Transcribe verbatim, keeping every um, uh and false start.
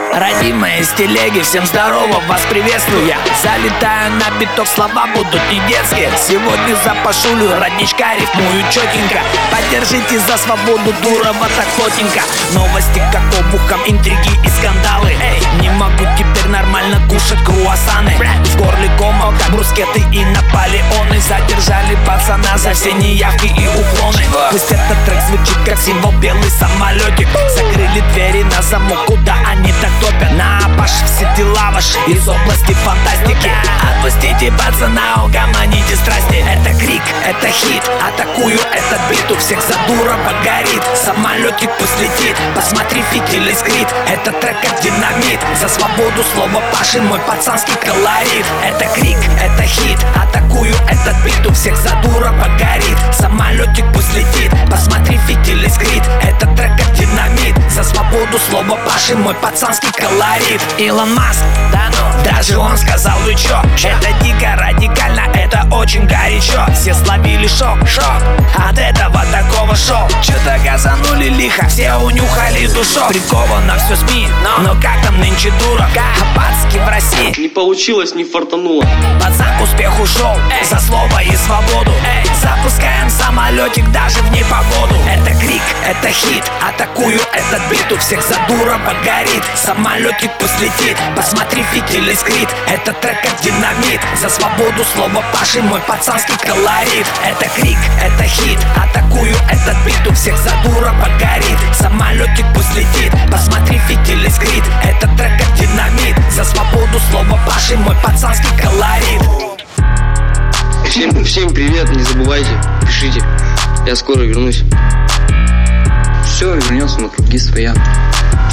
Родимые из телеги, всем здорово, вас приветствую я. Залетаю на биток, слова будут не детские. Сегодня за Пашулю, родничка, рифмую четенько. Поддержите за свободу, дурово так плотненько. Новости как обухом, интриги и скандалы. Эй, не могу теперь нормально кушать круассаны. В горле кома, как брускеты и Наполеоны. Задержали пацана за все неявки и уклоны. Пусть этот трек звучит как символ, белый самолетик. Закрыли двери на замок, куда они так топят. На Апаш все дела ваши из области фантастики. Отпустите пацана, угомоните страсти. Это крик, это хит, атакую этот бит. У всех задурово горит, самолетик пусть летит. Посмотри, фитиль искрит, это трек как динамит. За свободу слова Паши, мой пацанский колорит. Это крик, это хит, атакую этот бит. У всех задурово горит, самолетик пусть летит. Посмотри, фитиль искрит, это трек как динамит. За свободу слова Паши, мой пацанский колорит. Илон Маск, да ну, даже он сказал, вы чё? Это дико радикально, это очень горячо. Все словили шок, шок от этого такого шоу. Чё-то газанули лихо, все унюхали душок. Приковано все СМИ, но, но как там нынче дура? Пацки в России. Не получилось, не фартануло. Пацан к успеху шел, эй, за слово и свободу. Эй, запускаем самолетик даже в непогоду. Это крик, это хит, атакую этот бит. У всех задурово горит, самолетик пусть летит. Посмотри, фитиль искрит, это трек как динамит. За свободу слова Паши, мой пацанский колорит. Это крик, это хит, атакую этот бит. У всех задурово горит, самолетик пусть летит. Посмотри, фитиль искрит, это трек как динамит. За свободу слова Паши, мой пацанский колорит. Всем, всем привет, не забывайте, пишите, я скоро вернусь. Все вернется на круги своя.